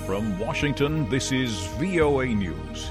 From Washington, this is VOA News.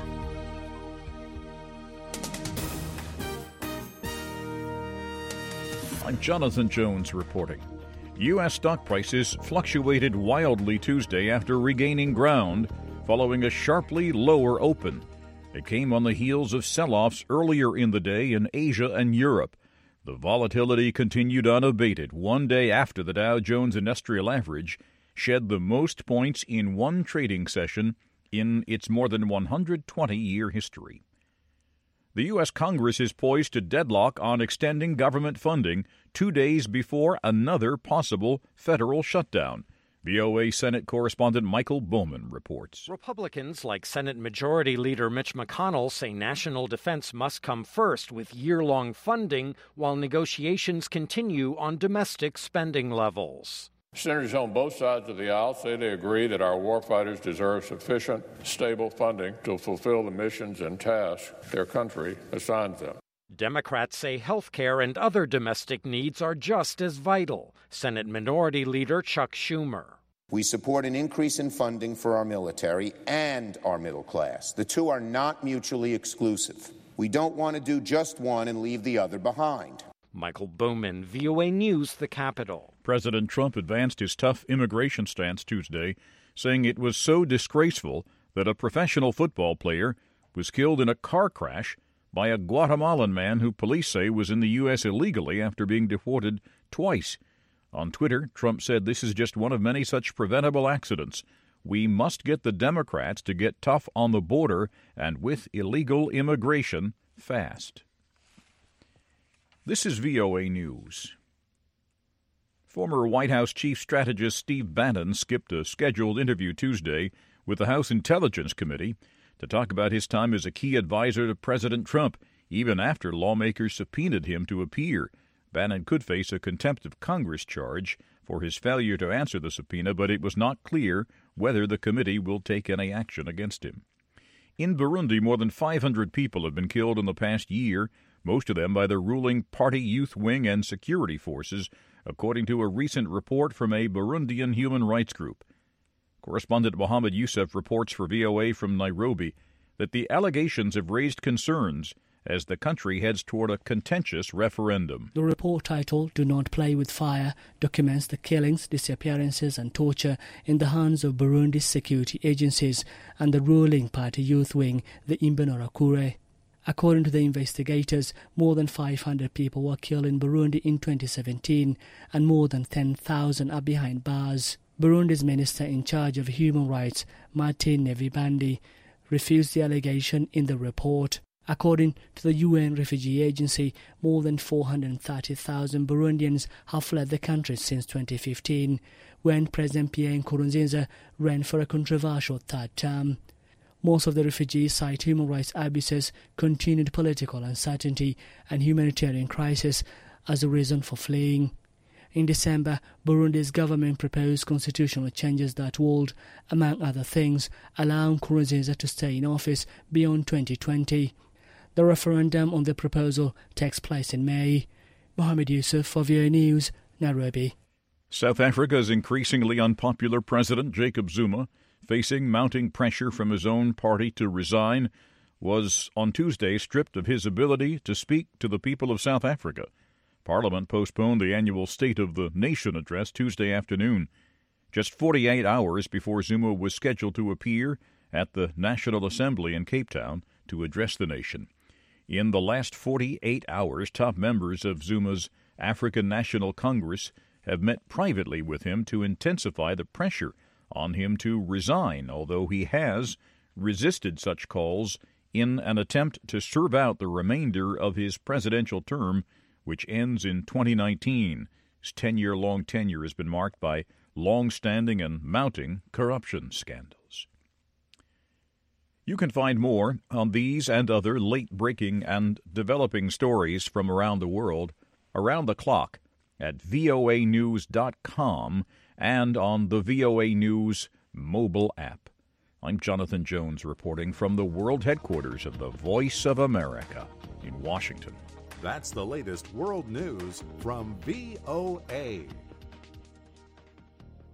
I'm Jonathan Jones reporting. U.S. stock prices fluctuated wildly Tuesday after regaining ground following a sharply lower open. It came on the heels of sell-offs earlier in the day in Asia and Europe. The volatility continued unabated one day after the Dow Jones Industrial Average shed the most points in one trading session in its more than 120-year history. The U.S. Congress is poised to deadlock on extending government funding 2 days before another possible federal shutdown. VOA Senate correspondent Michael Bowman reports. Republicans, like Senate Majority Leader Mitch McConnell, say national defense must come first with year-long funding while negotiations continue on domestic spending levels. Senators on both sides of the aisle say they agree that our warfighters deserve sufficient, stable funding to fulfill the missions and tasks their country assigns them. Democrats say health care and other domestic needs are just as vital. Senate Minority Leader Chuck Schumer. We support an increase in funding for our military and our middle class. The two are not mutually exclusive. We don't want to do just one and leave the other behind. Michael Bowman, VOA News, the Capitol. President Trump advanced his tough immigration stance Tuesday, saying it was so disgraceful that a professional football player was killed in a car crash by a Guatemalan man who police say was in the U.S. illegally after being deported twice. On Twitter, Trump said this is just one of many such preventable accidents. We must get the Democrats to get tough on the border and with illegal immigration fast. This is VOA News. Former White House Chief Strategist Steve Bannon skipped a scheduled interview Tuesday with the House Intelligence Committee to talk about his time as a key advisor to President Trump, even after lawmakers subpoenaed him to appear. Bannon could face a contempt of Congress charge for his failure to answer the subpoena, but it was not clear whether the committee will take any action against him. In Burundi, more than 500 people have been killed in the past year, most of them by the ruling party youth wing and security forces, according to a recent report from a Burundian human rights group. Correspondent Mohammed Youssef reports for VOA from Nairobi that the allegations have raised concerns as the country heads toward a contentious referendum. The report, titled "Do Not Play with Fire," documents the killings, disappearances and torture in the hands of Burundi's security agencies and the ruling party youth wing, the Imbonerakure. According to the investigators, more than 500 people were killed in Burundi in 2017 and more than 10,000 are behind bars. Burundi's minister in charge of human rights, Martin Nevibandi, refused the allegation in the report. According to the UN Refugee Agency, more than 430,000 Burundians have fled the country since 2015, when President Pierre Nkurunziza ran for a controversial third term. Most of the refugees cite human rights abuses, continued political uncertainty, and humanitarian crisis as a reason for fleeing. In December, Burundi's government proposed constitutional changes that would, among other things, allow Nkurunziza to stay in office beyond 2020. The referendum on the proposal takes place in May. Mohammed Youssef for VOA News, Nairobi. South Africa's increasingly unpopular President Jacob Zuma, facing mounting pressure from his own party to resign, was on Tuesday stripped of his ability to speak to the people of South Africa. Parliament postponed the annual State of the Nation address Tuesday afternoon, just 48 hours before Zuma was scheduled to appear at the National Assembly in Cape Town to address the nation. In the last 48 hours, top members of Zuma's African National Congress have met privately with him to intensify the pressure on him to resign, although he has resisted such calls in an attempt to serve out the remainder of his presidential term, which ends in 2019. His 10-year-long tenure has been marked by long-standing and mounting corruption scandals. You can find more on these and other late-breaking and developing stories from around the world around the clock at voanews.com and on the VOA News mobile app. I'm Jonathan Jones reporting from the world headquarters of the Voice of America in Washington. That's the latest world news from VOA.